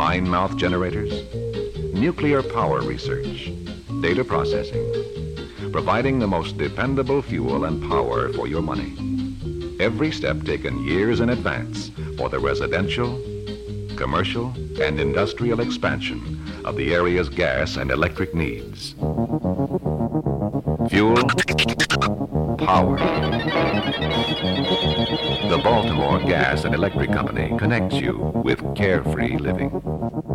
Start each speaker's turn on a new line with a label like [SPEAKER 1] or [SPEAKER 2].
[SPEAKER 1] mine mouth generators, nuclear power research, data processing, providing the most dependable fuel and power for your money. Every step taken years in advance for the residential, commercial, and industrial expansion of the area's gas and electric needs. Fuel, power. The Baltimore Gas and Electric Company connects you with carefree living.